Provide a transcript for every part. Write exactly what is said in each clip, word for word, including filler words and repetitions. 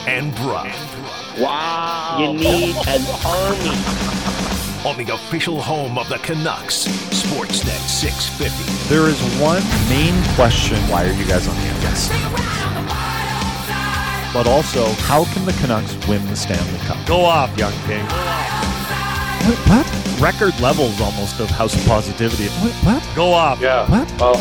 and Bruff. Wow. You need an army. On the official home of the Canucks, Sportsnet six fifty. There is one main question. Why are you guys on the air? Yes. But also, how can the Canucks win the Stanley Cup? Go off, young king. What? what? Record levels almost of House of Positivity. What? What? Go off. Yeah. What? Oh,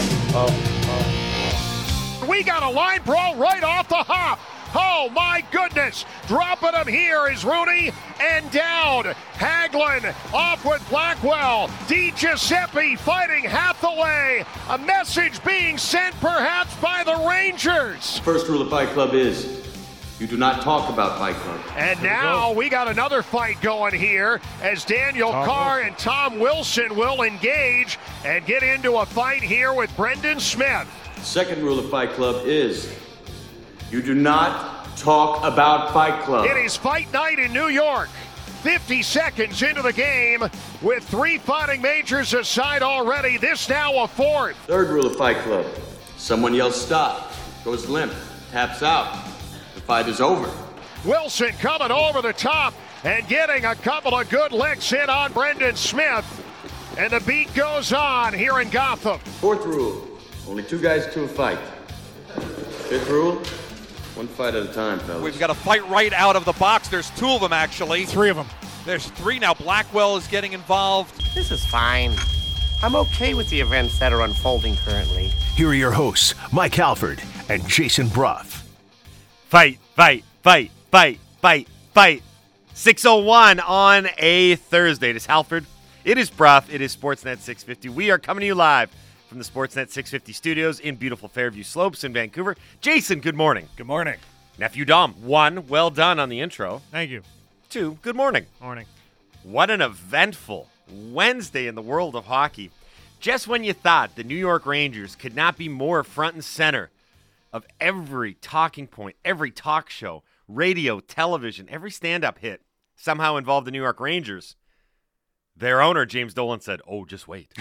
oh, oh. We got a line brawl right off the hop. Oh, my goodness. Dropping him here is Rooney and down. Hagelin off with Blackwell. Di Giuseppe fighting Hathaway. A message being sent perhaps by the Rangers. First rule of Fight Club is you do not talk about Fight Club. And now we got another fight going here as Daniel Tom Carr Wilson. and Tom Wilson will engage and get into a fight here with Brendan Smith. Second rule of Fight Club is you do not talk about Fight Club. It is fight night in New York. fifty seconds into the game with three fighting majors aside already. This now a fourth. Third rule of Fight Club. Someone yells stop, goes limp, taps out. The fight is over. Wilson coming over the top and getting a couple of good licks in on Brendan Smith. And the beat goes on here in Gotham. Fourth rule. Only two guys to a fight. Fifth rule. One fight at a time, fellas. We've got a fight right out of the box. There's two of them, actually. Three of them. There's three now. Blackwell is getting involved. This is fine. I'm okay with the events that are unfolding currently. Here are your hosts, Mike Halford and Jason Bruff. Fight, fight, fight, fight, fight, fight. six oh one on a Thursday. It is Halford. It is Bruff. It is Sportsnet six fifty. We are coming to you live from the Sportsnet six fifty studios in beautiful Fairview Slopes in Vancouver. Jason, good morning. Good morning. Nephew Dom, one, well done on the intro. Thank you. Two, good morning. Morning. What an eventful Wednesday in the world of hockey. Just when you thought the New York Rangers could not be more front and center of every talking point, every talk show, radio, television, every stand-up hit somehow involved the New York Rangers, their owner, James Dolan, said, oh, just wait.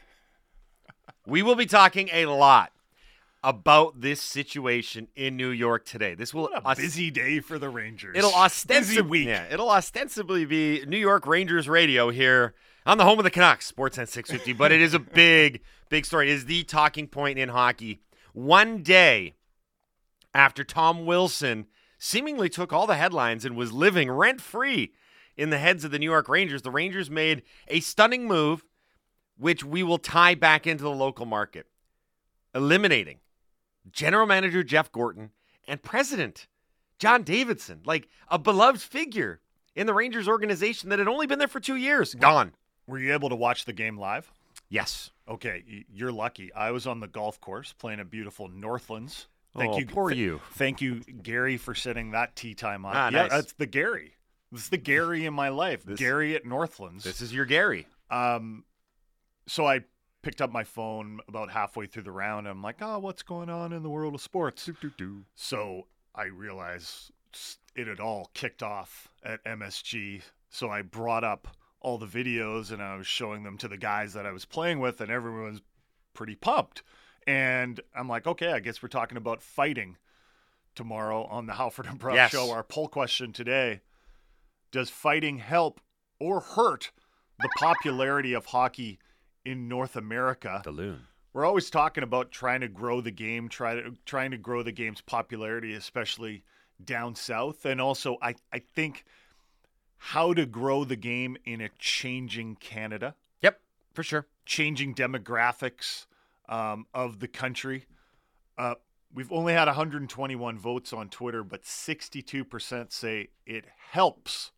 We will be talking a lot about this situation in New York today. This will What a ost- busy day for the Rangers. It'll ostensibly Busy week. Yeah, it'll ostensibly be New York Rangers radio here on the home of the Canucks, Sportsnet six fifty. But it is a big, big story. It is the talking point in hockey. One day after Tom Wilson seemingly took all the headlines and was living rent-free in the heads of the New York Rangers, the Rangers made a stunning move, which we will tie back into the local market, eliminating general manager Jeff Gorton and president John Davidson, like a beloved figure in the Rangers organization that had only been there for two years. Gone. Were you able to watch the game live? Yes. Okay, y- you're lucky. I was on the golf course playing at beautiful Northlands. Thank Oh, you, poor th- you. Thank you, Gary, for setting that tee time on. Ah, yeah, nice. that's the Gary. This is the Gary in my life. This- Gary at Northlands. This is your Gary. Um, so I picked up my phone about halfway through the round. And I'm like, oh, what's going on in the world of sports? So I realized it had all kicked off at M S G. So I brought up all the videos and I was showing them to the guys that I was playing with, and everyone was pretty pumped. And I'm like, okay, I guess we're talking about fighting tomorrow on the Halford and Bruff Yes. show. Our poll question today: does fighting help or hurt the popularity of hockey in North America? The loon. We're always talking about trying to grow the game, try to, trying to grow the game's popularity, especially down south. And also, I, I think how to grow the game in a changing Canada, Yep, for sure. changing demographics um, of the country. Uh, we've only had one hundred twenty-one votes on Twitter, but sixty-two percent say it helps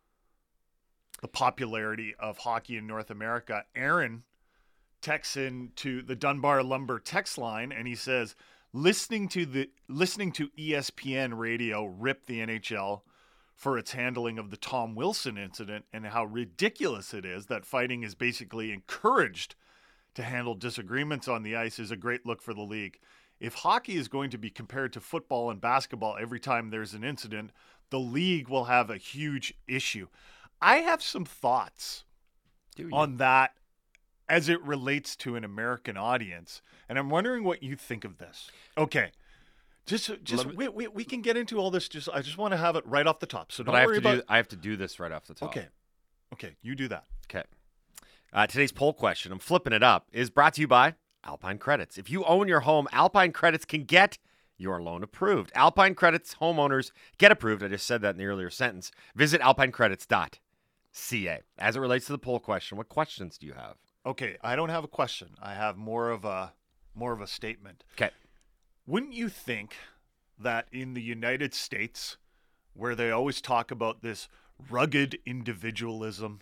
the popularity of hockey in North America. Aaron texts in to the Dunbar Lumber text line, and he says, listening to the listening to E S P N radio rip the N H L for its handling of the Tom Wilson incident and how ridiculous it is that fighting is basically encouraged to handle disagreements on the ice is a great look for the league. If hockey is going to be compared to football and basketball every time there's an incident, the league will have a huge issue. I have some thoughts on that as it relates to an American audience, and I'm wondering what you think of this. Okay, Just, just me- we, we we can get into all this. Just I just want to have it right off the top. So don't But I have worry to about. do I have to do this right off the top. Okay, okay, you do that. Okay. Uh, today's poll question, I'm flipping it up, is brought to you by Alpine Credits. If you own your home, Alpine Credits can get your loan approved. Alpine Credits homeowners get approved. I just said that in the earlier sentence. Visit alpine credits dot c a. As it relates to the poll question, what questions do you have? Okay, I don't have a question. I have more of a more of a statement. Okay. Wouldn't you think that in the United States, where they always talk about this rugged individualism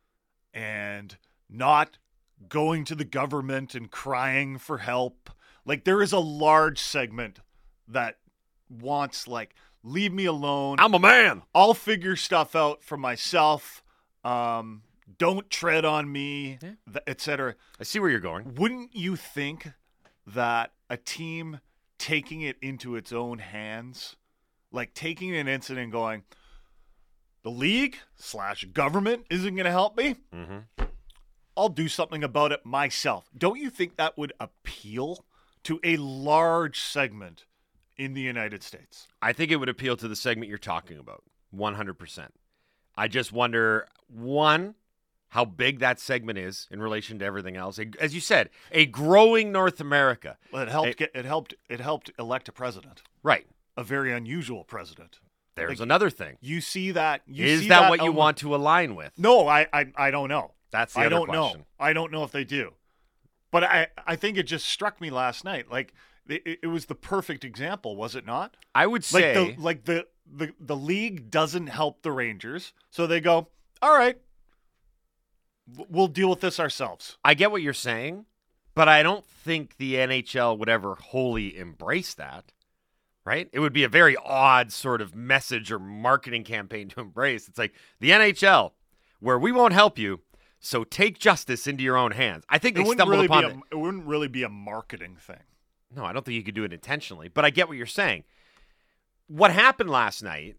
and not going to the government and crying for help, like there is a large segment that wants, like, leave me alone. I'm a man. I'll figure stuff out for myself. Um, don't tread on me, Yeah. th- et cetera. I see where you're going. Wouldn't you think that a team taking it into its own hands, like taking an incident and going, the league slash government isn't going to help me, Mm-hmm. I'll do something about it myself. Don't you think that would appeal to a large segment in the United States? I think it would appeal to the segment you're talking about, one hundred percent. I just wonder, one, how big that segment is in relation to everything else. As you said, a growing North America. Well, it helped It- get it helped it helped elect a president, Right. a very unusual president. There's Like, another thing. You see that? You Is see that, what you element- want to align with? No, I, I I don't know. That's the I other don't question. know. I don't know if they do. But I I think it just struck me last night. Like it, it was the perfect example, was it not? I would Like say the like the, the the league doesn't help the Rangers, so they go, all right, w- we'll deal with this ourselves. I get what you're saying, but I don't think the N H L would ever wholly embrace that, right? It would be a very odd sort of message or marketing campaign to embrace. It's like the N H L, where we won't help you, so take justice into your own hands. I think It they wouldn't stumbled really upon be it. a, it wouldn't really be a marketing thing. No, I don't think you could do it intentionally, but I get what you're saying. What happened last night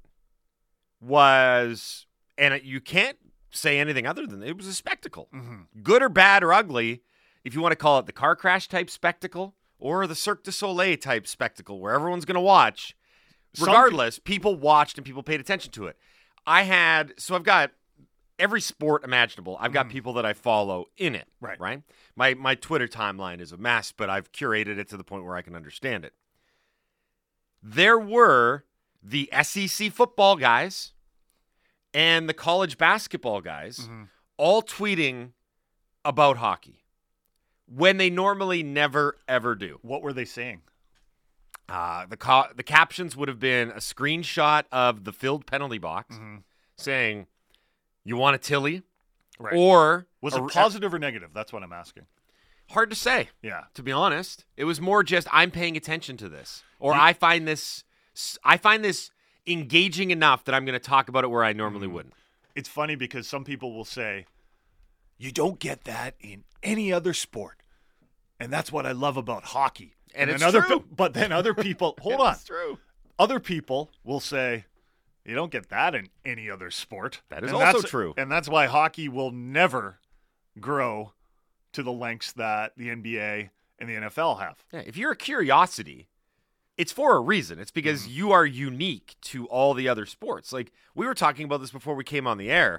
was, and you can't say anything other than it was a spectacle. Mm-hmm. Good or bad or ugly, if you want to call it the car crash type spectacle or the Cirque du Soleil type spectacle where everyone's going to watch, Some regardless, people watched and people paid attention to it. I had, so I've got every sport imaginable. I've got people that I follow in it. Right. Right. My my Twitter timeline is a mess, but I've curated it to the point where I can understand it. There were the S E C football guys and the college basketball guys Mm-hmm. all tweeting about hockey when they normally never, ever do. What were they saying? Uh, the ca- the captions would have been a screenshot of the filled penalty box Mm-hmm. saying, "You want a Tilly?" Right. Or Was a- it positive or negative? That's what I'm asking. hard to say. Yeah. To be honest, it was more just I'm paying attention to this, or I find this I find this engaging enough that I'm going to talk about it where I normally Mm-hmm. wouldn't. It's funny because some people will say, you don't get that in any other sport. And that's what I love about hockey. And then it's other true. pe- but then other people, hold on. It's true. Other people will say, you don't get that in any other sport. That is And also that's- true. And that's why hockey will never grow to the lengths that the N B A and the N F L have. Yeah, if you're a curiosity, it's for a reason. It's because Mm-hmm. you are unique to all the other sports. Like we were talking about this before we came on the air.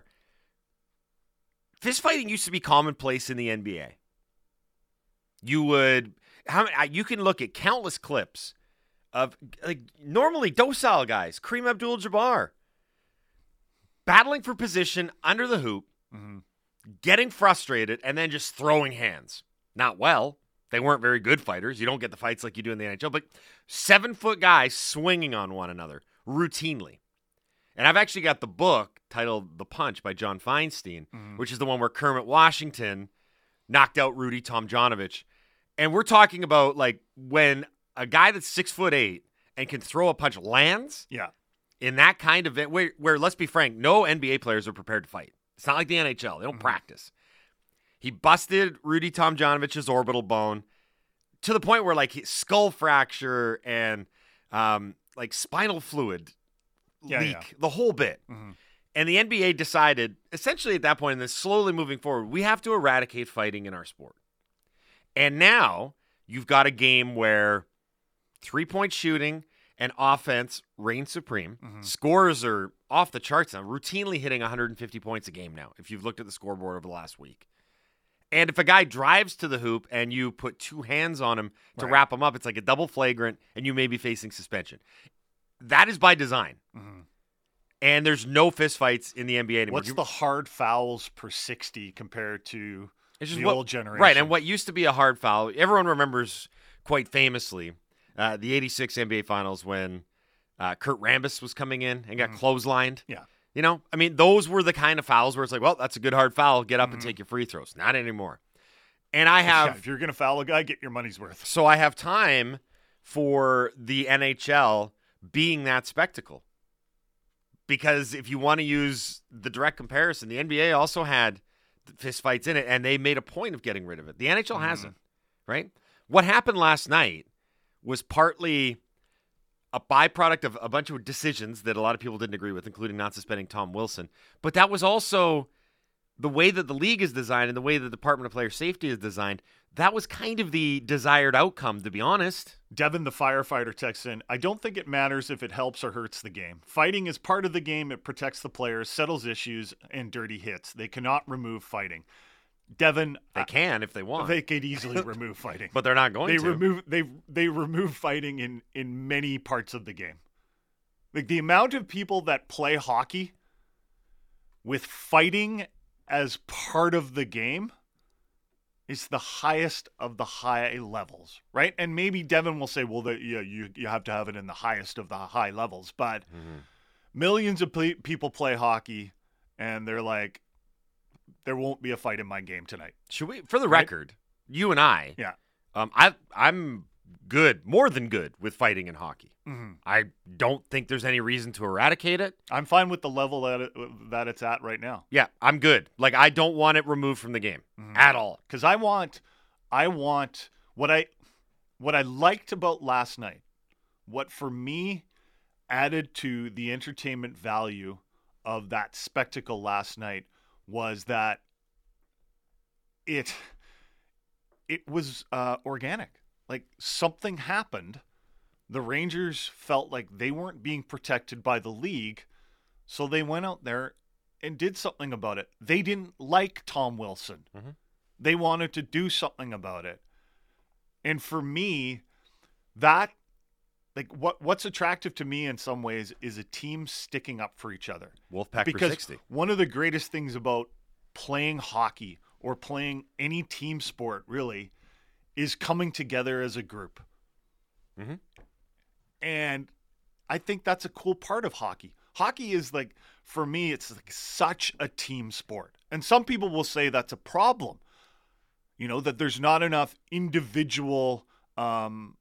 Fist fighting used to be commonplace in the N B A. You would how I- you can look at countless clips of like normally docile guys, Kareem Abdul-Jabbar, battling for position under the hoop, Mm-hmm. getting frustrated, and then just throwing hands. Not well. They weren't very good fighters. You don't get the fights like you do in the N H L, but seven-foot guys swinging on one another routinely. And I've actually got the book titled The Punch by John Feinstein, Mm-hmm. which is the one where Kermit Washington knocked out Rudy Tomjanovich. And we're talking about like when a guy that's six foot eight and can throw a punch lands Yeah. in that kind of where, where let's be frank, no N B A players are prepared to fight. It's not like the N H L. They don't Mm-hmm. practice. He busted Rudy Tomjanovich's orbital bone to the point where like his skull fracture and um, like spinal fluid Yeah, leak, yeah. the whole bit. Mm-hmm. And the N B A decided, essentially at that point, and then slowly moving forward, we have to eradicate fighting in our sport. And now you've got a game where three-point shooting and offense reigns supreme. Mm-hmm. Scores are off the charts now, routinely hitting one hundred fifty points a game now, if you've looked at the scoreboard over the last week. And if a guy drives to the hoop and you put two hands on him to right. wrap him up, it's like a double flagrant, and you may be facing suspension. That is by design. Mm-hmm. And there's no fistfights in the N B A anymore. What's the hard fouls per sixty compared to it's just the what, old generation? Right, and what used to be a hard foul, everyone remembers quite famously uh, the eighty-six N B A Finals when uh, Kurt Rambis was coming in and got mm-hmm. clotheslined. Yeah. You know, I mean, those were the kind of fouls where it's like, well, that's a good hard foul. Get up mm-hmm. and take your free throws. Not anymore. And I have... Yeah, if you're going to foul a guy, get your money's worth. So I have time for the N H L being that spectacle. Because if you want to use the direct comparison, the N B A also had fistfights in it, and they made a point of getting rid of it. The N H L mm-hmm. hasn't, right? What happened last night was partly a byproduct of a bunch of decisions that a lot of people didn't agree with, including not suspending Tom Wilson. But that was also the way that the league is designed and the way the Department of Player Safety is designed. That was kind of the desired outcome, to be honest. Devin, the firefighter, texts in, I don't think it matters if it helps or hurts the game. Fighting is part of the game. It protects the players, settles issues, and dirty hits. They cannot remove fighting. Devin, they can if they want. They could easily remove fighting, but they're not going they to. Remove they they remove fighting in in many parts of the game. Like the amount of people that play hockey with fighting as part of the game is the highest of the high levels, right? And maybe Devin will say, "Well, the, yeah, you you have to have it in the highest of the high levels," but mm-hmm. millions of ple- people play hockey, and they're like, there won't be a fight in my game tonight. Should we, for the right? record, you and I, yeah, um, I, I'm good, more than good with fighting in hockey. Mm-hmm. I don't think there's any reason to eradicate it. I'm fine with the level that it, that it's at right now. Yeah, I'm good. Like, I don't want it removed from the game mm-hmm. at all. Because I want, I want what I, what I liked about last night, what for me added to the entertainment value of that spectacle last night was that it it was uh, organic. Like something happened. The Rangers felt like they weren't being protected by the league, so they went out there and did something about it. They didn't like Tom Wilson. Mm-hmm. They wanted to do something about it. And for me, that like what what's attractive to me in some ways is a team sticking up for each other. Wolfpack because per sixty. One of the greatest things about playing hockey or playing any team sport really is coming together as a group. Mm-hmm. And I think that's a cool part of hockey. Hockey is like, for me, it's like such a team sport. And some people will say that's a problem. You know, that there's not enough individual um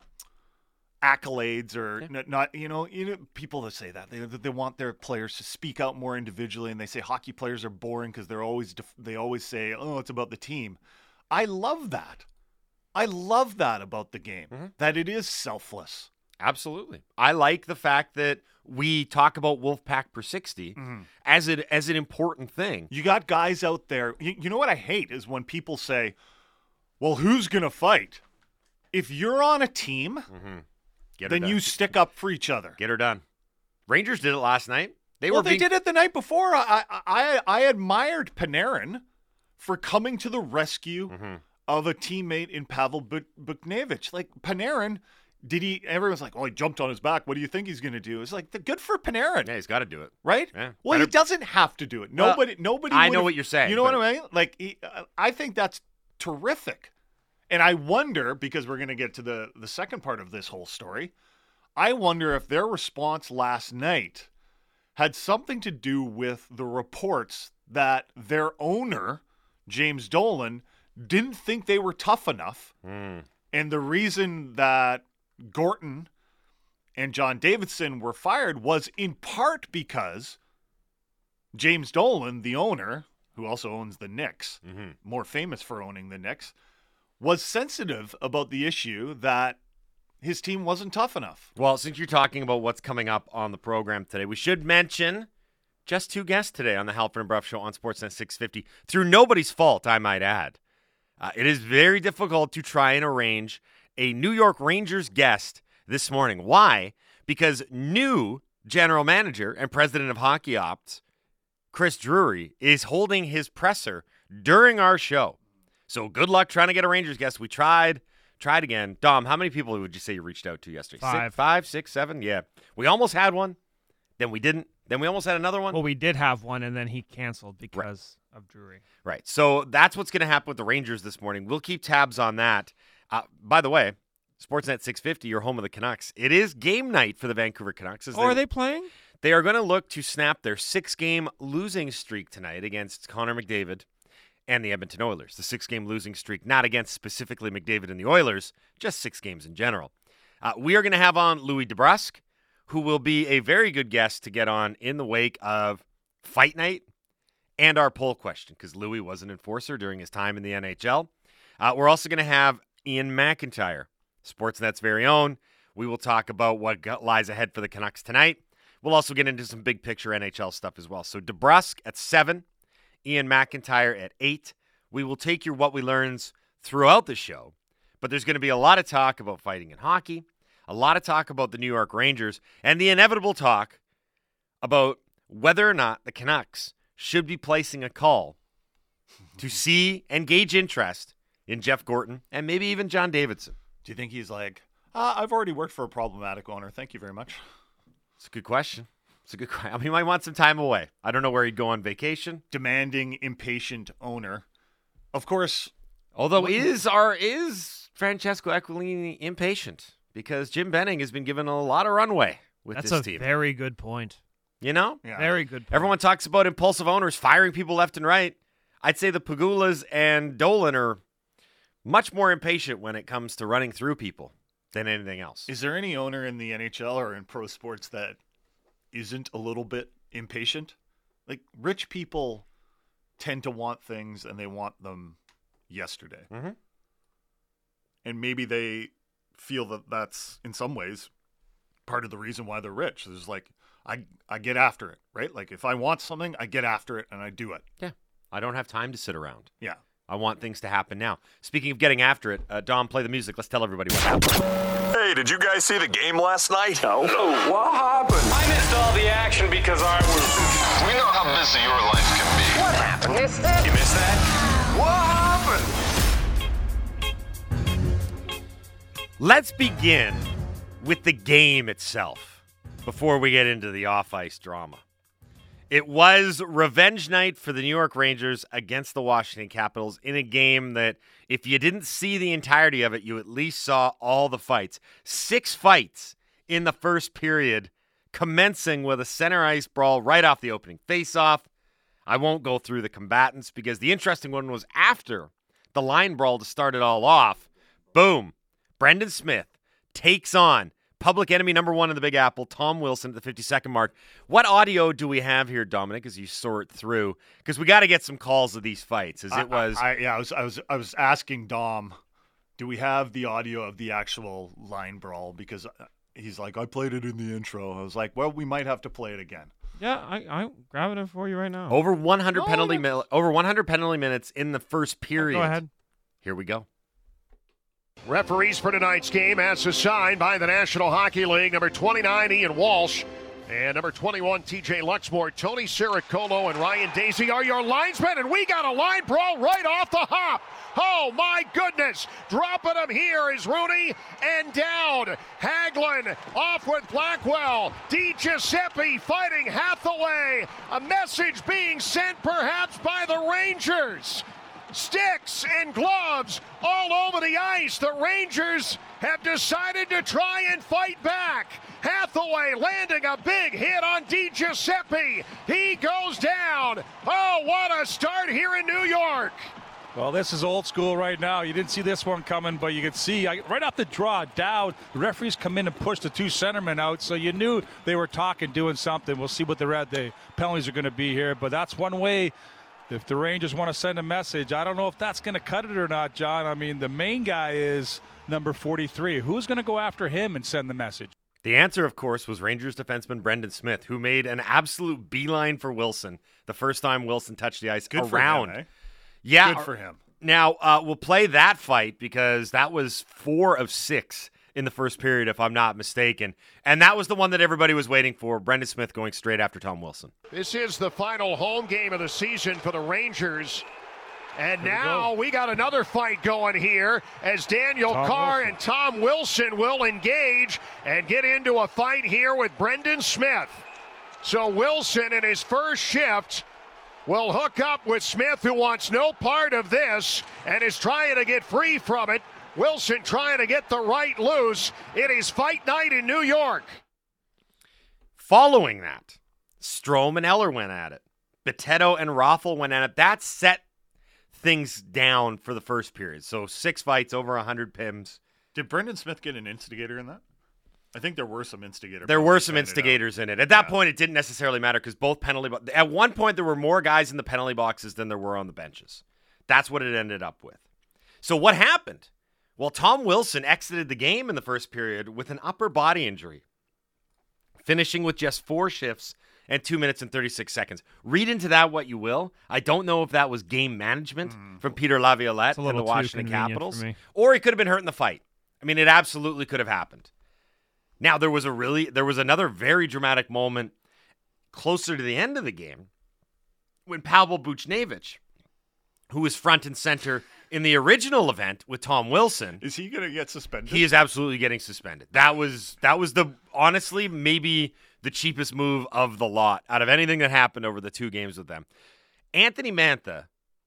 accolades or yeah. not, not, you know, you know, people that say that they they want their players to speak out more individually, and they say hockey players are boring because they're always def- they always say, oh, it's about the team. I love that. I love that about the game, mm-hmm. that it is selfless. Absolutely. I like the fact that we talk about Wolfpack per sixty mm-hmm. as it as an important thing. You got guys out there. You, you know what I hate is when people say, well, who's going to fight? If you're on a team, mm-hmm. then done. You stick up for each other. Get her done. Rangers did it last night. They well, were they being... did it the night before. I, I I admired Panarin for coming to the rescue mm-hmm. of a teammate in Pavel Buchnevich. Like Panarin, did he? Everyone's like, "Oh, he jumped on his back. What do you think he's going to do?" It's like, good for Panarin. Yeah, he's got to do it, right? Yeah. Well, Better... he doesn't have to do it. Nobody, uh, nobody. I know what you're saying. You know but... what I mean? Like, he, uh, I think that's terrific. And I wonder, because we're going to get to the, the second part of this whole story, I wonder if their response last night had something to do with the reports that their owner, James Dolan, didn't think they were tough enough. Mm. And the reason that Gorton and John Davidson were fired was in part because James Dolan, the owner, who also owns the Knicks, mm-hmm. more famous for owning the Knicks, was sensitive about the issue that his team wasn't tough enough. Well, since you're talking about what's coming up on the program today, we should mention just two guests today on the Halford and Brough Show on Sportsnet six fifty. Through nobody's fault, I might add. Uh, it is very difficult to try and arrange a New York Rangers guest this morning. Why? because new general manager and president of Hockey Ops, Chris Drury, is holding his presser during our show. So good luck trying to get a Rangers guest. We tried, tried again. Dom, how many people would you say you reached out to yesterday? Five. Six, five, six, seven? Yeah. We almost had one. Then we didn't. Then we almost had another one. Well, we did have one, and then he canceled because right. of Drury. Right. So that's what's going to happen with the Rangers this morning. We'll keep tabs on that. Uh, by the way, Sportsnet six fifty, your home of the Canucks. It is game night for the Vancouver Canucks. Oh, they, are they playing? They are going to look to snap their six-game losing streak tonight against Connor McDavid and the Edmonton Oilers. The six-game losing streak, not against specifically McDavid and the Oilers, just six games in general. Uh, we are going to have on Louis DeBrusk, who will be a very good guest to get on in the wake of Fight Night and our poll question, because Louis was an enforcer during his time in the N H L. Uh, we're also going to have Ian McIntyre, Sportsnet's very own. We will talk about what lies ahead for the Canucks tonight. We'll also get into some big picture N H L stuff as well. So DeBrusk at seven, Ian McIntyre at eight. We will take your What We Learns throughout the show, but there's going to be a lot of talk about fighting in hockey, a lot of talk about the New York Rangers, and the inevitable talk about whether or not the Canucks should be placing a call to see and gauge interest in Jeff Gorton and maybe even John Davidson. Do you think he's like, uh, I've already worked for a problematic owner. Thank you very much. It's a good question. It's a good question. I mean, he might want some time away. I don't know where he'd go on vacation. Demanding, impatient owner. Of course. Although is our is Francesco Aquilini impatient? Because Jim Benning has been given a lot of runway with That's this a team. very good point. You know? Yeah. Very good point. Everyone talks about impulsive owners firing people left and right. I'd say the Pagulas and Dolan are much more impatient when it comes to running through people than anything else. Is there any owner in the N H L or in pro sports that isn't a little bit impatient? Like, rich people tend to want things and they want them yesterday. Mm-hmm. And maybe they feel that that's, in some ways, part of the reason why they're rich. There's like, I, I get after it, right? Like, if I want something, I get after it and I do it. Yeah. I don't have time to sit around. Yeah. I want things to happen now. Speaking of getting after it, uh, Dom, play the music. Let's tell everybody what happened. Hey, did you guys see the game last night? No. No, what happened? I missed all the action because I was... We know how busy your life can be. What happened? Missed that? You missed that? What happened? Let's begin with the game itself before we get into the off-ice drama. It was revenge night for the New York Rangers against the Washington Capitals in a game that, if you didn't see the entirety of it, you at least saw all the fights. Six fights in the first period, commencing with a center ice brawl right off the opening faceoff. I won't go through the combatants because the interesting one was after the line brawl to start it all off. Boom. Brendan Smith takes on public enemy number one in the Big Apple, Tom Wilson, at the fifty-second mark. What audio do we have here, Dominic, as you sort through? Because we got to get some calls of these fights. As it was, I, I, yeah, I was, I was, I was asking Dom, do we have the audio of the actual line brawl? Because he's like, I played it in the intro. I was like, well, we might have to play it again. Yeah, I, I'm grabbing it for you right now. Over one hundred oh, penalty, yeah. mi- over one hundred penalty minutes in the first period. Go ahead. Here we go. Referees for tonight's game as assigned by the National Hockey League. Number twenty-nine, Ian Walsh. And number twenty-one, T J Luxmore. Tony Siricolo and Ryan Daisy are your linesmen. And we got a line brawl right off the hop. Oh, my goodness. Dropping him here is Rooney. And down. Hagelin off with Blackwell. Di Giuseppe fighting Hathaway. A message being sent perhaps by the Rangers. Sticks and gloves all over the ice. The Rangers have decided to try and fight back. Hathaway landing a big hit on Di Giuseppe. He goes down. Oh, what a start here in New York. Well, this is old school right now. You didn't see this one coming, but you could see right off the draw, Dowd, the referees come in and push the two centermen out, so you knew they were talking, doing something. We'll see what the, red, the penalties are going to be here, but that's one way. If the Rangers want to send a message, I don't know if that's going to cut it or not, John. I mean, the main guy is number forty-three. Who's going to go after him and send the message? The answer, of course, was Rangers defenseman Brendan Smith, who made an absolute beeline for Wilson the first time Wilson touched the ice. Good around. For him, eh? Yeah. Good for him. Now, uh, we'll play that fight because that was four of six in the first period, if I'm not mistaken. And that was the one that everybody was waiting for, Brendan Smith going straight after Tom Wilson. This is the final home game of the season for the Rangers. And now we, we got another fight going here as Daniel Tom Carr Wilson. and Tom Wilson will engage and get into a fight here with Brendan Smith. So Wilson in his first shift will hook up with Smith, who wants no part of this and is trying to get free from it. Wilson trying to get the right loose. It is fight night in New York. Following that, Strome and Eller went at it. Bitetto and Raffl went at it. That set things down for the first period. So six fights, over one hundred P I Ms. Did Brendan Smith get an instigator in that? I think there were some instigators. There were some instigators in it. At that yeah. point, it didn't necessarily matter because both penalty bo- – at one point, there were more guys in the penalty boxes than there were on the benches. That's what it ended up with. So what happened? Well, Tom Wilson exited the game in the first period with an upper body injury, finishing with just four shifts and two minutes and thirty-six seconds. Read into that what you will. I don't know if that was game management mm. from Peter Laviolette and the Washington Capitals, or he could have been hurt in the fight. I mean, it absolutely could have happened. Now, there was a really, there was another very dramatic moment closer to the end of the game when Pavel Buchnevich, who was front and center in the original event with Tom Wilson. Is he going to get suspended? He is absolutely getting suspended. That was that was the honestly maybe the cheapest move of the lot out of anything that happened over the two games with them. Anthony Mantha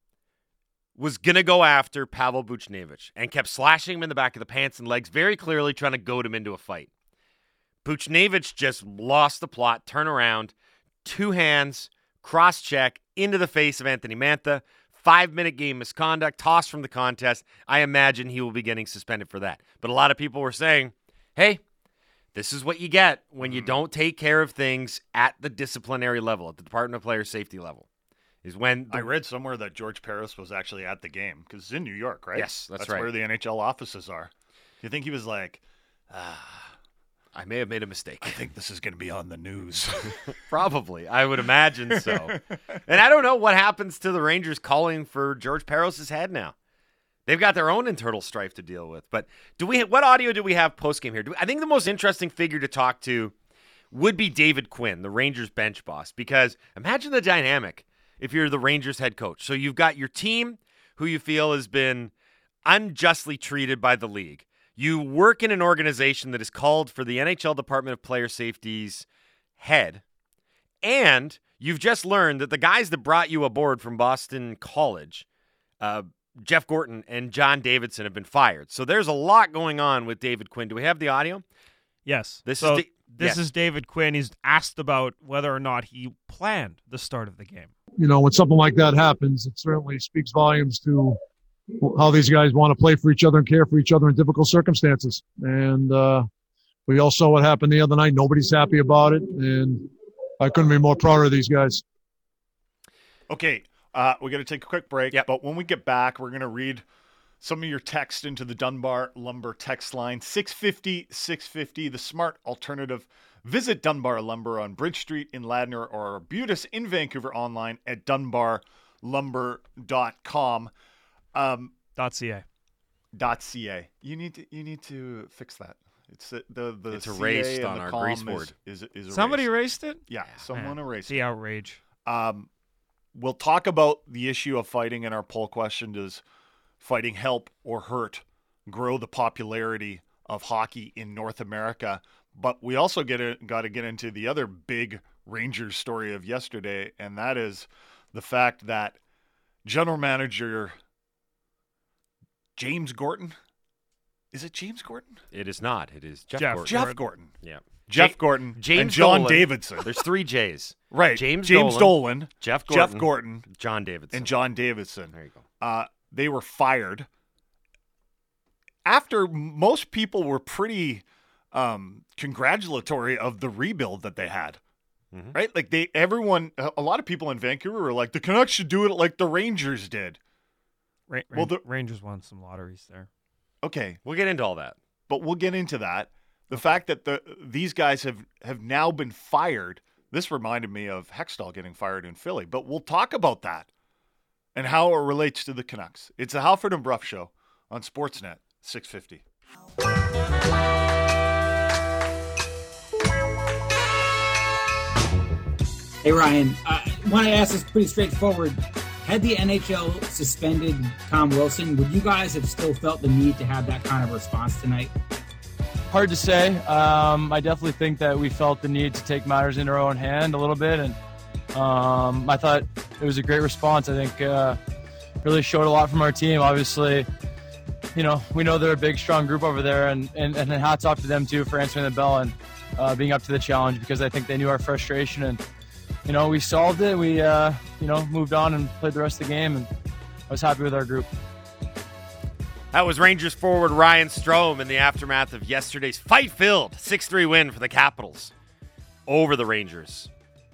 was going to go after Pavel Buchnevich and kept slashing him in the back of the pants and legs, very clearly trying to goad him into a fight. Buchnevich just lost the plot, turn around, two hands, cross-check into the face of Anthony Mantha. Five-minute game misconduct, tossed from the contest. I imagine he will be getting suspended for that. But a lot of people were saying, hey, this is what you get when you don't take care of things at the disciplinary level, at the Department of Player Safety level. Is when the- I read somewhere that George Parros was actually at the game, because it's in New York, right? Yes, that's, that's right. That's where the N H L offices are. You think he was like, ah, I may have made a mistake. I think this is going to be on the news. Probably. I would imagine so. And I don't know what happens to the Rangers calling for George Parros' head now. They've got their own internal strife to deal with. But do we? What audio do we have post-game here? Do we, I think the most interesting figure to talk to would be David Quinn, the Rangers bench boss. Because imagine the dynamic if you're the Rangers head coach. So you've got your team who you feel has been unjustly treated by the league. You work in an organization that is called for the N H L Department of Player Safety's head, and you've just learned that the guys that brought you aboard from Boston College, uh, Jeff Gorton and John Davidson, have been fired. So there's a lot going on with David Quinn. Do we have the audio? Yes. This so is da- this yes. is David Quinn. He's asked about whether or not he planned the start of the game. You know, when something like that happens, it certainly speaks volumes to how these guys want to play for each other and care for each other in difficult circumstances. And uh, we all saw what happened the other night. Nobody's happy about it, and I couldn't be more proud of these guys. Okay, uh, we got to take a quick break, yep. but when we get back, we're going to read some of your text into the Dunbar Lumber text line, six fifty, six fifty, the smart alternative. Visit Dunbar Lumber on Bridge Street in Ladner or Arbutus in Vancouver online at dunbar lumber dot com. Um, .ca. .ca. You need to you need to fix that. It's uh, the the it's erased on our grease board. Is, is, is erased. Somebody erased it? Yeah, someone Man, erased the it. The outrage. Um, we'll talk about the issue of fighting in our poll question. Does fighting help or hurt grow the popularity of hockey in North America? But we also get got to get into the other big Rangers story of yesterday, and that is the fact that general manager James Gorton. Is it James Gorton? It is not. It is Jeff, Jeff Gorton. Jeff Gordon. Yeah. Jeff J- Gordon. James and John Dolan. Davidson. There's three J's. Right. James, James Dolan, Dolan. Jeff Gordon. Jeff Gordon. John Davidson. And John Davidson. There you go. Uh, they were fired after most people were pretty um, congratulatory of the rebuild that they had. Mm-hmm. Right? Like they, everyone, a lot of people in Vancouver were like, the Canucks should do it like the Rangers did. Ra- well, the Rangers won some lotteries there. Okay. We'll get into all that. But we'll get into that. The fact that the these guys have, have now been fired, this reminded me of Hextall getting fired in Philly. But we'll talk about that and how it relates to the Canucks. It's a Halford and Bruff show on Sportsnet six fifty. Hey, Ryan, I want to ask this pretty straightforward. Had the N H L suspended Tom Wilson, would you guys have still felt the need to have that kind of response tonight? Hard to say. Um, I definitely think that we felt the need to take matters into our own hand a little bit, and um, I thought it was a great response. I think uh, really showed a lot from our team. Obviously, you know, we know they're a big, strong group over there, and, and, and hats off to them, too, for answering the bell and uh, being up to the challenge, because I think they knew our frustration, and, you know, we solved it. We, uh, you know, moved on and played the rest of the game, and I was happy with our group. That was Rangers forward Ryan Strome in the aftermath of yesterday's fight-filled six three win for the Capitals over the Rangers.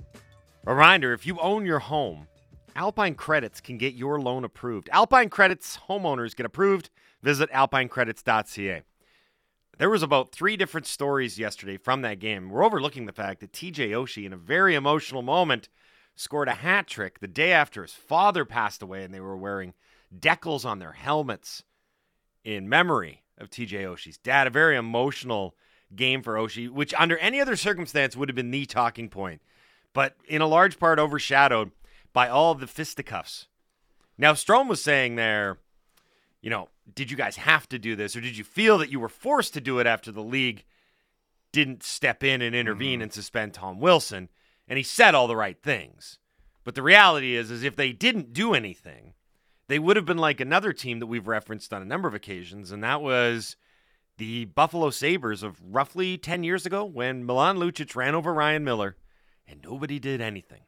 A reminder, if you own your home, Alpine Credits can get your loan approved. Alpine Credits homeowners get approved. Visit alpine credits dot c a. There was about three different stories yesterday from that game. We're overlooking the fact that T J Oshie, in a very emotional moment, scored a hat trick the day after his father passed away, and they were wearing decals on their helmets in memory of T J Oshie's dad. A very emotional game for Oshie, which under any other circumstance would have been the talking point, but in a large part overshadowed by all of the fisticuffs. Now, Strome was saying there, you know, did you guys have to do this, or did you feel that you were forced to do it after the league didn't step in and intervene mm-hmm. and suspend Tom Wilson? And he said all the right things. But the reality is, is if they didn't do anything, they would have been like another team that we've referenced on a number of occasions, and that was the Buffalo Sabres of roughly ten years ago when Milan Lucic ran over Ryan Miller, and nobody did anything.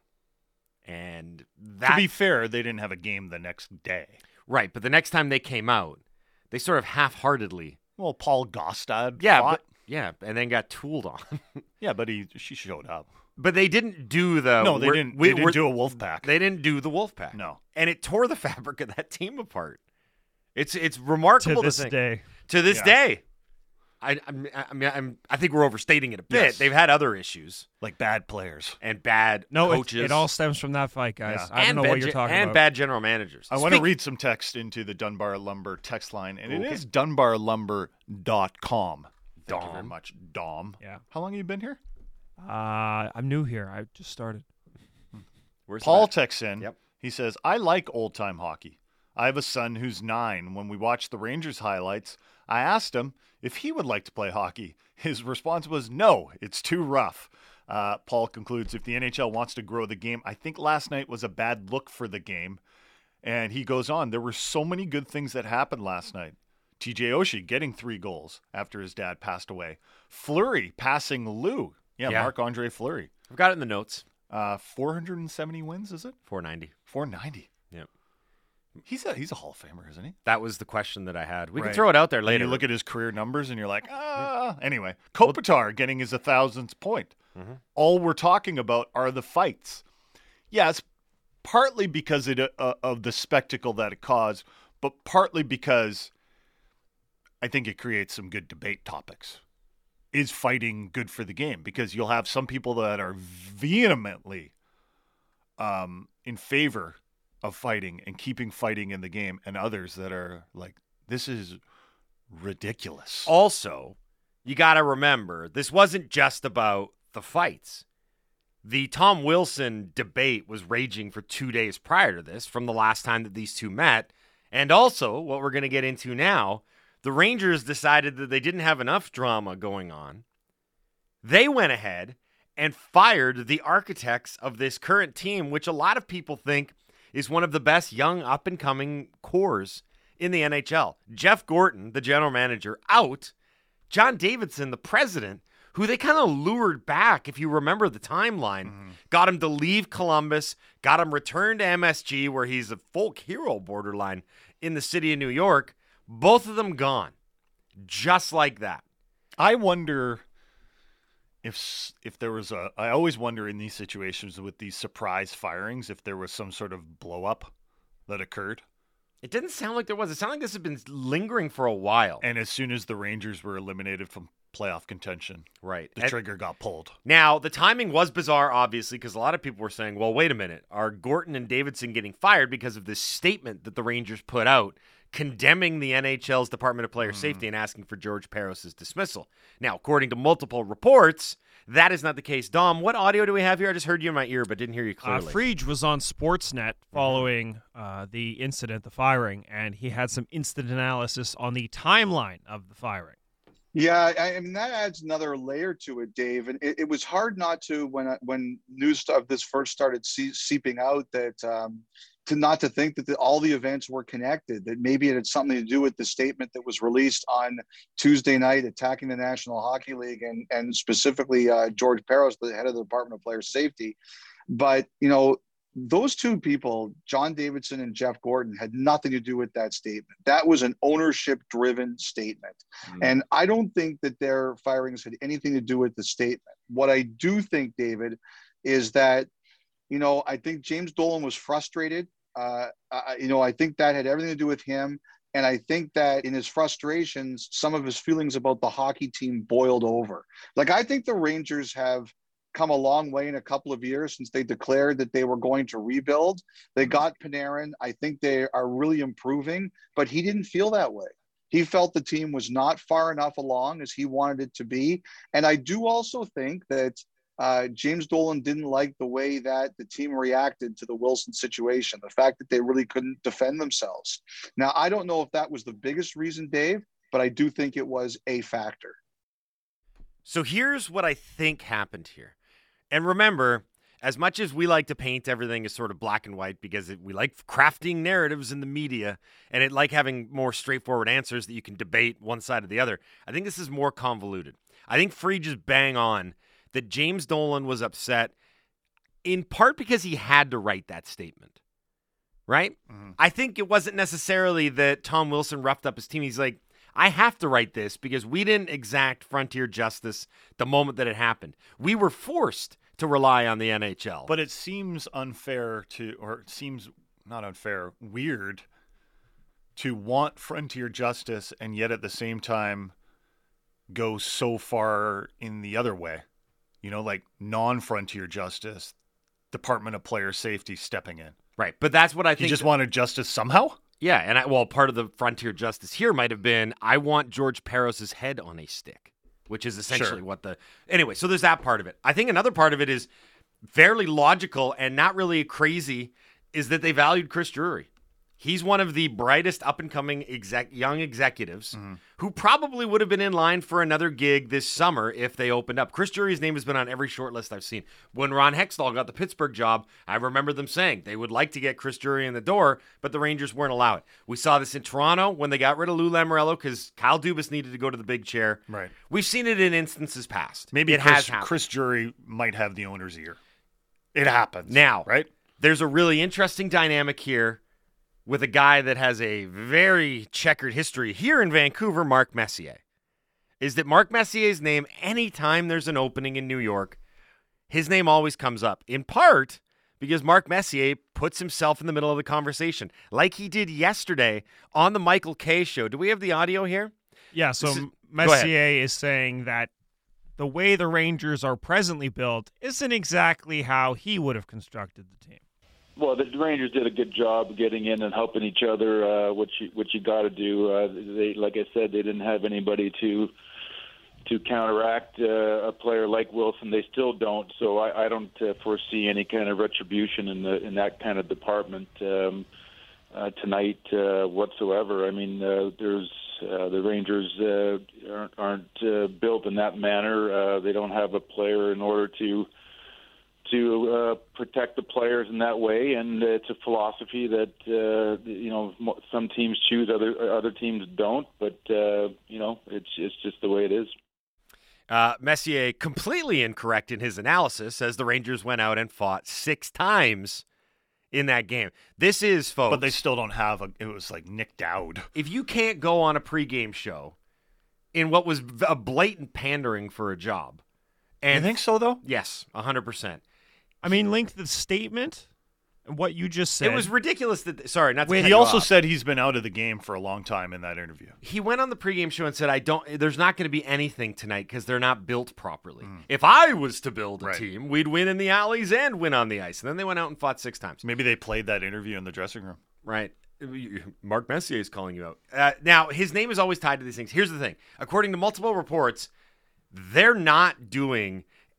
And that, to be fair, they didn't have a game the next day. Right, but the next time they came out, they sort of half-heartedly. Well, Paul Gostad yeah, fought. But, yeah, and then got tooled on. yeah, but he she showed up. But they didn't do the... No, they didn't, we, they didn't do a wolf pack. They didn't do the wolf pack. No. And it tore the fabric of that team apart. It's it's remarkable to this to think. day. To this yeah. day. I, I mean, I, mean I'm, I think we're overstating it a bit. Yes. They've had other issues. Like bad players. And bad no, coaches. It, it all stems from that fight, guys. Yeah. I don't and know bad, what you're talking and about. And bad general managers. I Speak- want to read some text into the Dunbar Lumber text line, and okay. it is dunbar lumber dot com. Thank Dom. you very much, Dom. Yeah. How long have you been here? Uh, I'm new here. I just started. Where's Paul texts in. Yep. He says, I like old-time hockey. I have a son who's nine. When we watched the Rangers highlights, I asked him if he would like to play hockey. His response was, no, it's too rough. Uh, Paul concludes, if the N H L wants to grow the game, I think last night was a bad look for the game. And he goes on, there were so many good things that happened last night. T J Oshie getting three goals after his dad passed away. Fleury passing Lou. Yeah, Yeah. Marc-Andre Fleury. I've got it in the notes. Uh, four hundred seventy wins, is it? four ninety. four ninety. Yep. He's a he's a Hall of Famer, isn't he? That was the question that I had. We Right. can throw it out there And later. you look at his career numbers and you're like, ah. Anyway, Kopitar getting his a thousandth point. Mm-hmm. All we're talking about are the fights. Yes, partly because it, uh, of the spectacle that it caused, but partly because I think it creates some good debate topics. Is fighting good for the game? Because you'll have some people that are vehemently um, in favor of fighting and keeping fighting in the game, and others that are like, this is ridiculous. Also, you got to remember, this wasn't just about the fights. The Tom Wilson debate was raging for two days prior to this, from the last time that these two met. And also, what we're going to get into now, the Rangers decided that they didn't have enough drama going on. They went ahead and fired the architects of this current team, which a lot of people think is one of the best young up-and-coming cores in the N H L. Jeff Gorton, the general manager, out. John Davidson, the president, who they kind of lured back, if you remember the timeline, mm-hmm. got him to leave Columbus, got him returned to M S G, where he's a folk hero borderline in the city of New York. Both of them gone. Just like that. I wonder if if there was a... I always wonder in these situations with these surprise firings, if there was some sort of blow-up that occurred. It didn't sound like there was. It sounded like this had been lingering for a while. And as soon as the Rangers were eliminated from playoff contention, right, the and trigger got pulled. Now, the timing was bizarre, obviously, because a lot of people were saying, well, wait a minute. Are Gorton and Davidson getting fired because of this statement that the Rangers put out condemning the N H L's Department of Player mm. Safety and asking for George Parros' dismissal? Now, according to multiple reports, That is not the case. Dom, what audio do we have here? I just heard you in my ear, but didn't hear you clearly. Uh, Frege was on Sportsnet following uh, the incident, the firing, and he had some instant analysis on the timeline of the firing. Yeah, I mean, that adds another layer to it, Dave. And it, it was hard not to, when when news of this first started see, seeping out, that um, to not to think that the, all the events were connected, that maybe it had something to do with the statement that was released on Tuesday night attacking the National Hockey League and, and specifically uh, George Parros, the head of the Department of Player Safety. But, you know, those two people, John Davidson and Jeff Gordon, had nothing to do with that statement. That was an ownership-driven statement. Mm-hmm. And I don't think that their firings had anything to do with the statement. What I do think, David, is that, you know, I think James Dolan was frustrated. Uh, I, you know, I think that had everything to do with him. And I think that in his frustrations, some of his feelings about the hockey team boiled over. Like, I think the Rangers have come a long way in a couple of years since they declared that they were going to rebuild. They got Panarin. I think they are really improving, but he didn't feel that way. He felt the team was not far enough along as he wanted it to be. And I do also think that uh, James Dolan didn't like the way that the team reacted to the Wilson situation, the fact that they really couldn't defend themselves. Now, I don't know if that was the biggest reason, Dave, but I do think it was a factor. So here's what I think happened here. And remember, as much as we like to paint everything as sort of black and white because it, we like crafting narratives in the media and it like having more straightforward answers that you can debate one side or the other, I think this is more convoluted. I think Frege is bang on that James Dolan was upset in part because he had to write that statement, right? Mm-hmm. I think it wasn't necessarily that Tom Wilson roughed up his team. He's like, I have to write this because we didn't exact frontier justice the moment that it happened. We were forced to rely on the N H L. But it seems unfair to, or it seems not unfair, weird to want frontier justice and yet at the same time go so far in the other way. You know, like non-frontier justice, Department of Player Safety stepping in. Right, but that's what I think. You just wanted justice somehow? Yeah, and I, well, part of the frontier justice here might have been, I want George Parros' head on a stick, which is essentially sure. what the... Anyway, so there's that part of it. I think another part of it is fairly logical and not really crazy is that they valued Chris Drury. He's one of the brightest up-and-coming exec- young executives mm-hmm. who probably would have been in line for another gig this summer if they opened up. Chris Drury's name has been on every short list I've seen. When Ron Hextall got the Pittsburgh job, I remember them saying they would like to get Chris Drury in the door, but the Rangers weren't allowed it. We saw this in Toronto when they got rid of Lou Lamoriello because Kyle Dubas needed to go to the big chair. Right. We've seen it in instances past. Maybe it Chris, has happened. Chris Drury might have the owner's ear. It happens. Now, right? There's a really interesting dynamic here with a guy that has a very checkered history here in Vancouver, Mark Messier. Is that Mark Messier's name, anytime there's an opening in New York, his name always comes up. In part because Mark Messier puts himself in the middle of the conversation, like he did yesterday on the Michael Kay show. Do we have the audio here? Yeah, so is, Messier is saying that the way the Rangers are presently built isn't exactly how he would have constructed the team. Well, the Rangers did a good job getting in and helping each other, uh, which you, which you got to do. Uh, they, like I said, they didn't have anybody to to counteract uh, a player like Wilson. They still don't. So I, I don't uh, foresee any kind of retribution in the in that kind of department um, uh, tonight uh, whatsoever. I mean, uh, there's uh, the Rangers uh, aren't, aren't uh, built in that manner. Uh, they don't have a player in order to. to uh, protect the players in that way, and it's a philosophy that uh, you know some teams choose, other other teams don't. But uh, you know, it's it's just the way it is. Uh, Messier completely incorrect in his analysis, as the Rangers went out and fought six times in that game. This is, folks, but they still don't have a. It was like Nick Dowd. If you can't go on a pregame show in what was a blatant pandering for a job, and you think so though? Yes, a hundred percent. I mean, link the statement and what you just said. It was ridiculous that. Sorry, not to Wait, cut he you also off. said he's been out of the game for a long time in that interview. He went on the pregame show and said, "I don't. There's not going to be anything tonight because they're not built properly. Mm. If I was to build a right. team, we'd win in the alleys and win on the ice." And then they went out and fought six times. Maybe they played that interview in the dressing room. Right. Mark Messier is calling you out. Uh, now, his name is always tied to these things. Here's the thing: according to multiple reports, they're not doing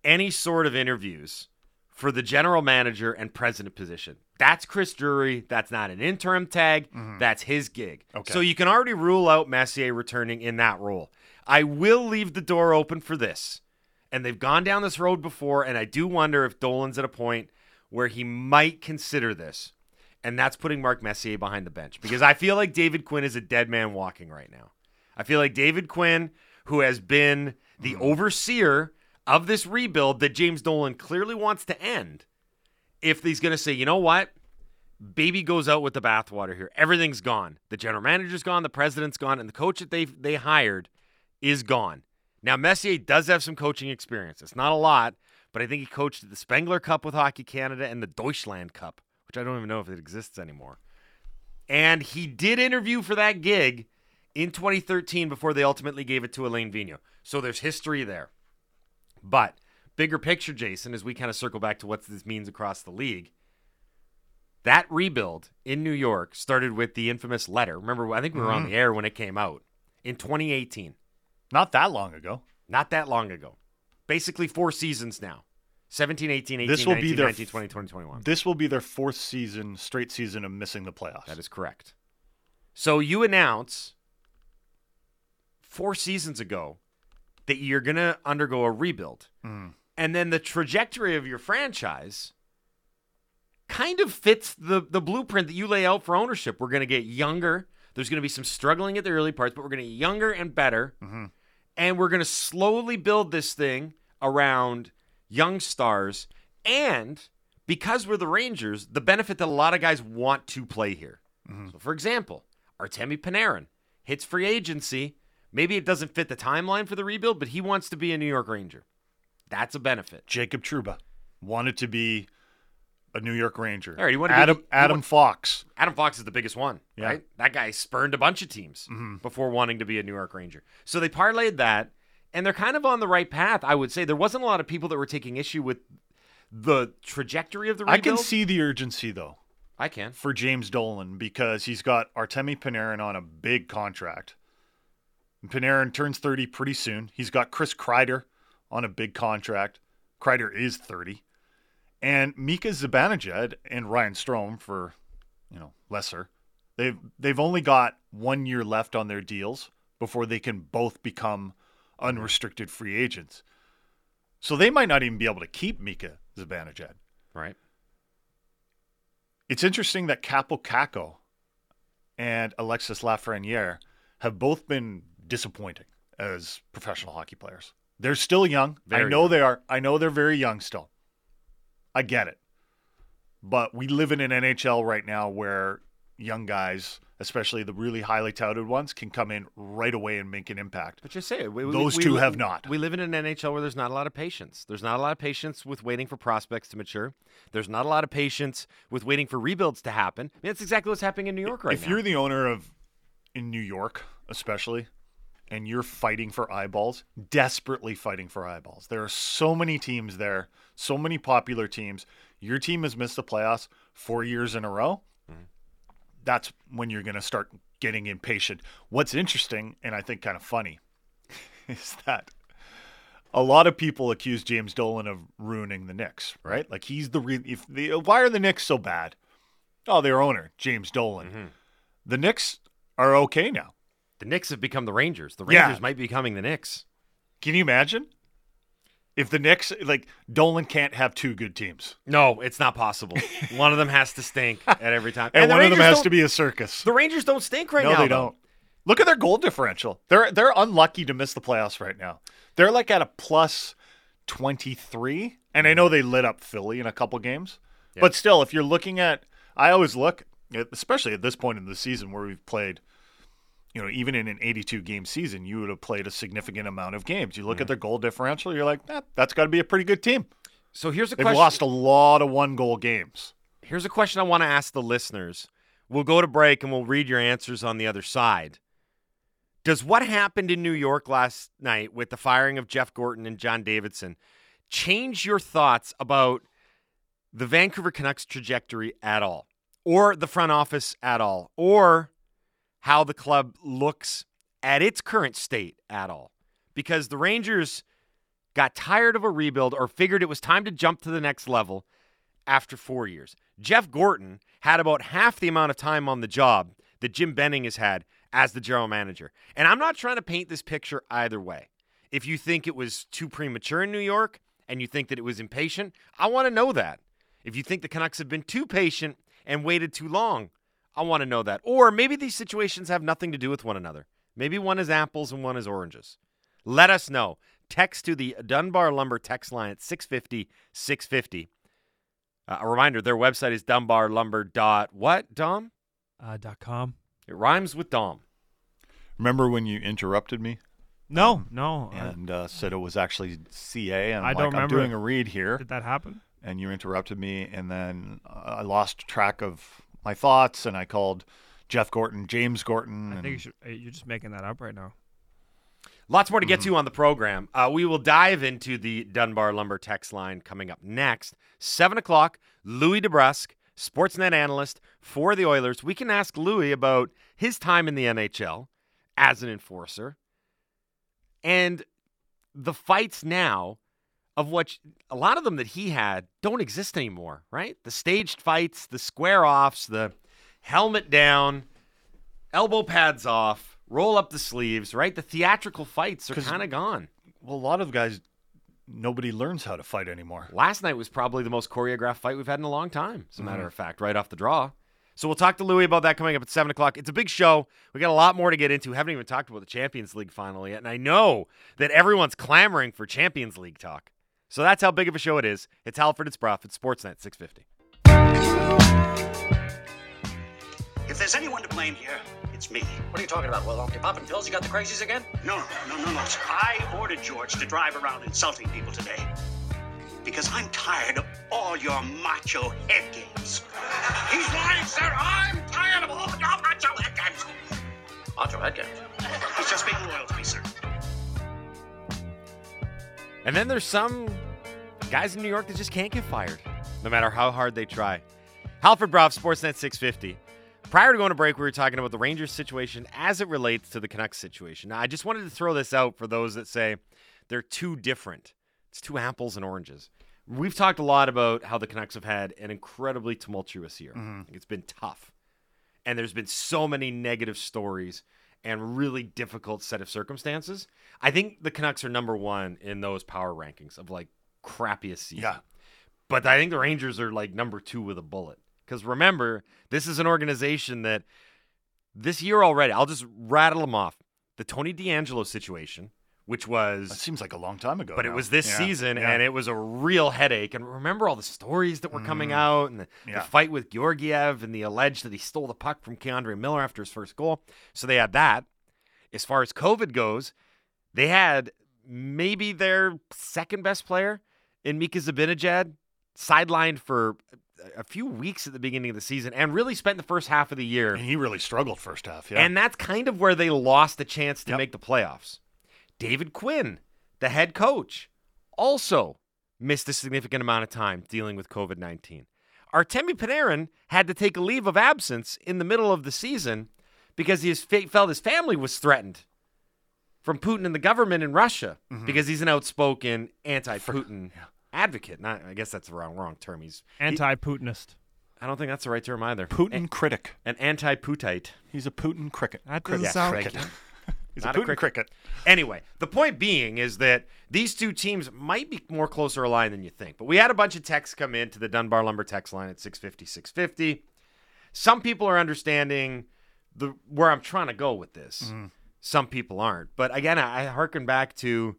any sort of interviews for the general manager and president position. That's Chris Drury. That's not an interim tag. Mm-hmm. That's his gig. Okay. So you can already rule out Messier returning in that role. I will leave the door open for this. And they've gone down this road before, and I do wonder if Dolan's at a point where he might consider this. And that's putting Mark Messier behind the bench. Because I feel like David Quinn is a dead man walking right now. I feel like David Quinn, who has been the mm-hmm. overseer of this rebuild that James Dolan clearly wants to end, if he's going to say, you know what, baby goes out with the bathwater here. Everything's gone. The general manager's gone, the president's gone, and the coach that they they hired is gone. Now, Messier does have some coaching experience. It's not a lot, but I think he coached at the Spengler Cup with Hockey Canada and the Deutschland Cup, which I don't even know if it exists anymore. And he did interview for that gig in twenty thirteen before they ultimately gave it to Alain Vigneault. So there's history there. But bigger picture, Jason, as we kind of circle back to what this means across the league, that rebuild in New York started with the infamous letter. Remember, I think we were mm-hmm. on the air when it came out in twenty eighteen. Not that long ago. Not that long ago. Basically four seasons now. seventeen, eighteen, eighteen, this will nineteen, be their, nineteen, twenty, twenty, twenty-one. This will be their fourth season, straight season of missing the playoffs. That is correct. So you announce four seasons ago that you're going to undergo a rebuild. Mm. And then the trajectory of your franchise kind of fits the, the blueprint that you lay out for ownership. We're going to get younger. There's going to be some struggling at the early parts, but we're going to get younger and better. Mm-hmm. And we're going to slowly build this thing around young stars. And because we're the Rangers, the benefit that a lot of guys want to play here. Mm-hmm. So, for example, Artemi Panarin hits free agency. Maybe it doesn't fit the timeline for the rebuild, but he wants to be a New York Ranger. That's a benefit. Jacob Trouba wanted to be a New York Ranger. All right, he wanted Adam, to be, Adam want, Fox. Adam Fox is the biggest one, yeah. right? That guy spurned a bunch of teams mm-hmm. before wanting to be a New York Ranger. So they parlayed that, and they're kind of on the right path, I would say. There wasn't a lot of people that were taking issue with the trajectory of the rebuild. I can see the urgency, though. I can. For James Dolan, because he's got Artemi Panarin on a big contract. Panarin turns thirty pretty soon. He's got Chris Kreider on a big contract. Kreider is thirty. And Mika Zibanejad and Ryan Strome for, you know, lesser. They've they've only got one year left on their deals before they can both become unrestricted free agents. So they might not even be able to keep Mika Zibanejad. Right. It's interesting that Capo Caco and Alexis Lafreniere have both been disappointing as professional hockey players. They're still young. Very I know young. they are. I know they're very young still. I get it. But we live in an N H L right now where young guys, especially the really highly touted ones, can come in right away and make an impact. But just say it. We, Those we, two we, have not. We live in an N H L where there's not a lot of patience. There's not a lot of patience with waiting for prospects to mature. There's not a lot of patience with waiting for rebuilds to happen. I mean, that's exactly what's happening in New York right if now. If you're the owner of, in New York especially, and you're fighting for eyeballs, desperately fighting for eyeballs. There are so many teams there, so many popular teams. Your team has missed the playoffs four years in a row. Mm-hmm. That's when you're going to start getting impatient. What's interesting, and I think kind of funny, is that a lot of people accuse James Dolan of ruining the Knicks, right? Like he's the re- if the why are the Knicks so bad? Oh, their owner, James Dolan. Mm-hmm. The Knicks are okay now. The Knicks have become the Rangers. The Rangers yeah. might be becoming the Knicks. Can you imagine? If the Knicks, like, Dolan can't have two good teams. No, it's not possible. One of them has to stink at every time. and and one the of them Rangers has to be a circus. The Rangers don't stink right no, now. No, they though. don't. Look at their goal differential. They're they're unlucky to miss the playoffs right now. They're like at a plus twenty-three. And I know they lit up Philly in a couple games. Yeah. But still, if you're looking at, I always look, especially at this point in the season where we've played, you know, even in an eighty-two game season, you would have played a significant amount of games. You look mm-hmm. at their goal differential, you're like, eh, that's got to be a pretty good team. So here's a They've question. lost a lot of one-goal games. Here's a question I want to ask the listeners. We'll go to break and we'll read your answers on the other side. Does what happened in New York last night with the firing of Jeff Gorton and John Davidson change your thoughts about the Vancouver Canucks trajectory at all? Or the front office at all? Or how the club looks at its current state at all? Because the Rangers got tired of a rebuild or figured it was time to jump to the next level after four years. Jeff Gorton had about half the amount of time on the job that Jim Benning has had as the general manager. And I'm not trying to paint this picture either way. If you think it was too premature in New York and you think that it was impatient, I want to know that. If you think the Canucks have been too patient and waited too long, I want to know that. Or maybe these situations have nothing to do with one another. Maybe one is apples and one is oranges. Let us know. Text to the Dunbar Lumber text line at six fifty, six fifty. Uh, a reminder, their website is dunbar lumber dot what, Dom? Uh, dot com. It rhymes with Dom. Remember when you interrupted me? No, um, no. And uh, said it was actually C A. And I'm I like, don't I'm remember. doing a read here. Did that happen? And you interrupted me, and then uh, I lost track of my thoughts, and I called Jeff Gorton, James Gorton. I and... think you should, you're just making that up right now. Lots more to get mm-hmm. to on the program. Uh, we will dive into the Dunbar Lumber text line coming up next. seven o'clock, Louis DeBrusk, Sportsnet analyst for the Oilers. We can ask Louis about his time in the N H L as an enforcer and the fights now of which a lot of them that he had don't exist anymore, right? The staged fights, the square-offs, the helmet down, elbow pads off, roll up the sleeves, right? The theatrical fights are kind of gone. Well, a lot of guys, nobody learns how to fight anymore. Last night was probably the most choreographed fight we've had in a long time, as a matter mm-hmm. of fact, right off the draw. So we'll talk to Louis about that coming up at seven o'clock. It's a big show. We got a lot more to get into. Haven't even talked about the Champions League final yet, and I know that everyone's clamoring for Champions League talk. So that's how big of a show it is. It's Halford, it's Brough, it's Sportsnet six fifty. If there's anyone to blame here, it's me. What are you talking about? Well, after popping pills, you got the crazies again? No, no, no, no, no. I ordered George to drive around insulting people today. Because I'm tired of all your macho head games. He's lying, sir. I'm tired of all your macho head games. Macho head games? He's just being loyal to me, sir. And then there's some guys in New York that just can't get fired, no matter how hard they try. Halford, Brough, Sportsnet six fifty. Prior to going to break, we were talking about the Rangers situation as it relates to the Canucks situation. Now, I just wanted to throw this out for those that say they're too different. It's two apples and oranges. We've talked a lot about how the Canucks have had an incredibly tumultuous year. Mm-hmm. It's been tough. And there's been so many negative stories and really difficult set of circumstances. I think the Canucks are number one in those power rankings of like crappiest season. Yeah. But I think the Rangers are like number two with a bullet. Because remember, this is an organization that this year already, I'll just rattle them off. The Tony DeAngelo situation, which was... That seems like a long time ago. But now. it was this yeah. season, yeah. and it was a real headache. And remember all the stories that were coming mm. out, and the, yeah. the fight with Georgiev, and the alleged that he stole the puck from Keandre Miller after his first goal. So they had that. As far as COVID goes, they had maybe their second best player in Mika Zibanejad sidelined for a few weeks at the beginning of the season and really spent the first half of the year. And he really struggled first half, yeah. And that's kind of where they lost the chance to yep. make the playoffs. David Quinn, the head coach, also missed a significant amount of time dealing with COVID nineteen. Artemi Panarin had to take a leave of absence in the middle of the season because he felt his family was threatened from Putin and the government in Russia mm-hmm. because he's an outspoken anti-Putin yeah. advocate. Not, I guess that's the wrong, wrong term. He's anti-Putinist. He, I don't think that's the right term either. Putin An- critic. An anti-Putite. He's a Putin cricket. That doesn't yes, sound cricket. He's Not a Putin a cricket. cricket. Anyway, the point being is that these two teams might be more closer aligned than you think. But we had a bunch of texts come in to the Dunbar Lumber text line at six fifty, six fifty. Some people are understanding the where I'm trying to go with this. Mm. Some people aren't. But again, I, I hearken back to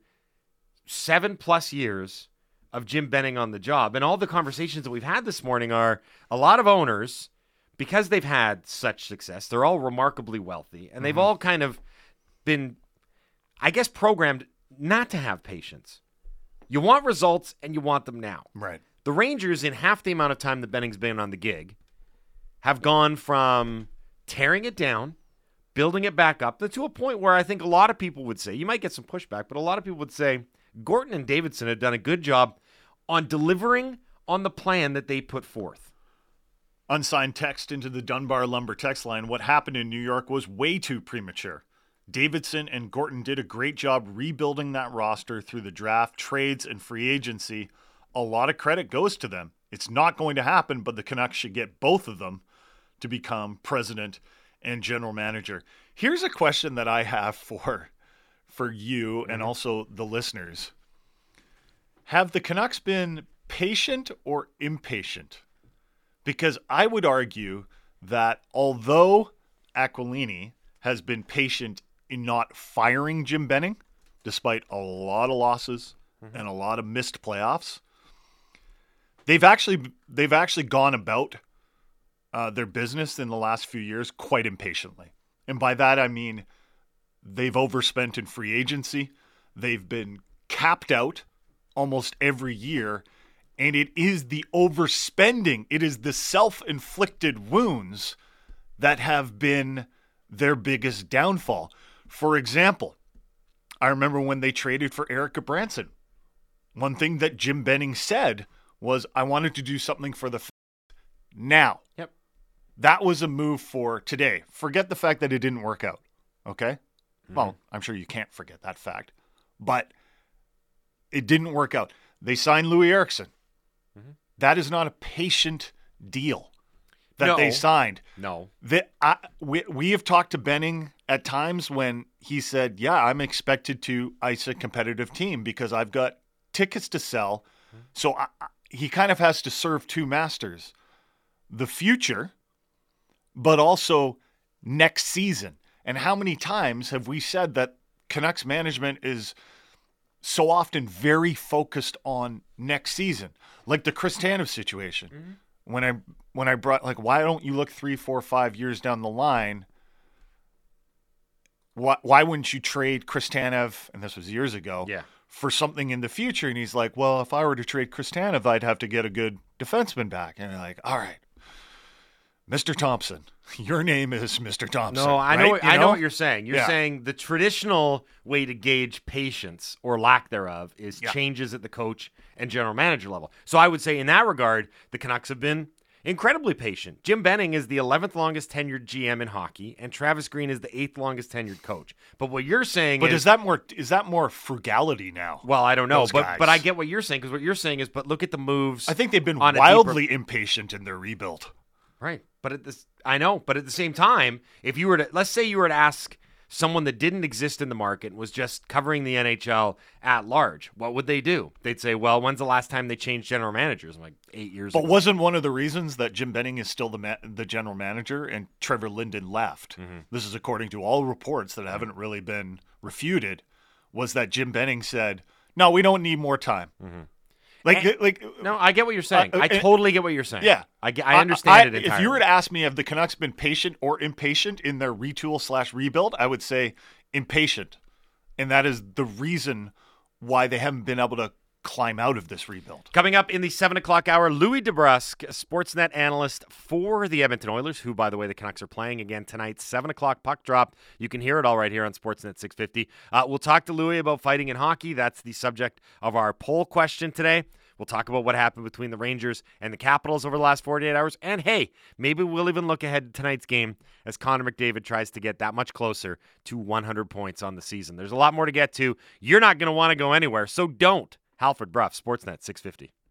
seven plus years of Jim Benning on the job. And all the conversations that we've had this morning are a lot of owners, because they've had such success, they're all remarkably wealthy. And they've mm-hmm. all kind of been, I guess, programmed not to have patience. You want results, and you want them now. Right. The Rangers, in half the amount of time that Benning's been on the gig, have gone from tearing it down, building it back up, to a point where I think a lot of people would say, you might get some pushback, but a lot of people would say, Gorton and Davidson have done a good job on delivering on the plan that they put forth. Unsigned text into the Dunbar Lumber text line. What happened in New York was way too premature. Davidson and Gorton did a great job rebuilding that roster through the draft, trades, and free agency. A lot of credit goes to them. It's not going to happen, but the Canucks should get both of them to become president and general manager. Here's a question that I have for, for you and also the listeners. Have the Canucks been patient or impatient? Because I would argue that although Aquilini has been patient in not firing Jim Benning, despite a lot of losses mm-hmm. and a lot of missed playoffs, they've actually they've actually gone about uh, their business in the last few years quite impatiently. And by that I mean they've overspent in free agency, they've been capped out almost every year, and it is the overspending, it is the self-inflicted wounds that have been their biggest downfall. For example, I remember when they traded for Eric Gudbranson. One thing that Jim Benning said was, I wanted to do something for the f- now. Yep. That was a move for today. Forget the fact that it didn't work out. Okay? Mm-hmm. Well, I'm sure you can't forget that fact. But it didn't work out. They signed Louis Eriksson. Mm-hmm. That is not a patient deal that no. they signed. No. That I, we, we have talked to Benning at times when he said, yeah, I'm expected to ice a competitive team because I've got tickets to sell. Mm-hmm. So I, he kind of has to serve two masters. The future, but also next season. And how many times have we said that Canucks management is so often very focused on next season? Like the Chris Tanev situation. Mm-hmm. When I when I brought, like, why don't you look three, four, five years down the line? Why, why wouldn't you trade Chris Tanev, and this was years ago, yeah. for something in the future? And he's like, well, if I were to trade Chris Tanev, I'd have to get a good defenseman back. And you're like, all right, Mister Thompson, your name is Mister Thompson. No, I right? know, what, you I know? know what you're saying. You're yeah. saying the traditional way to gauge patience or lack thereof is yeah. changes at the coach and general manager level. So I would say in that regard, the Canucks have been incredibly patient. Jim Benning is the eleventh longest tenured G M in hockey, and Travis Green is the eighth longest tenured coach. But what you're saying but is... is that more is that more frugality now? Well, I don't know, Those but guys. but I get what you're saying, because what you're saying is, but look at the moves. I think they've been on wildly deeper... impatient in their rebuild. Right. But at this, I know, but at the same time, if you were to, let's say you were to ask someone that didn't exist in the market and was just covering the N H L at large, what would they do? They'd say, well, when's the last time they changed general managers? I'm like, eight years but ago. But wasn't one of the reasons that Jim Benning is still the ma- the general manager and Trevor Linden left? Mm-hmm. This is according to all reports that haven't really been refuted, was that Jim Benning said, no, we don't need more time. Mm-hmm. Like, and, like, no, I get what you're saying. Uh, I totally get what you're saying. Yeah. I, I understand I, it entirely. If you were to ask me, have the Canucks been patient or impatient in their retool slash rebuild, I would say impatient. And that is the reason why they haven't been able to climb out of this rebuild. Coming up in the seven o'clock hour, Louis DeBrusk, Sportsnet analyst for the Edmonton Oilers, who, by the way, the Canucks are playing again tonight, seven o'clock puck drop. You can hear it all right here on Sportsnet six fifty. Uh, we'll talk to Louis about fighting in hockey. That's the subject of our poll question today. We'll talk about what happened between the Rangers and the Capitals over the last forty-eight hours. And, hey, maybe we'll even look ahead to tonight's game as Connor McDavid tries to get that much closer to one hundred points on the season. There's a lot more to get to. You're not going to want to go anywhere, so don't. Halford Bruff, Sportsnet six fifty.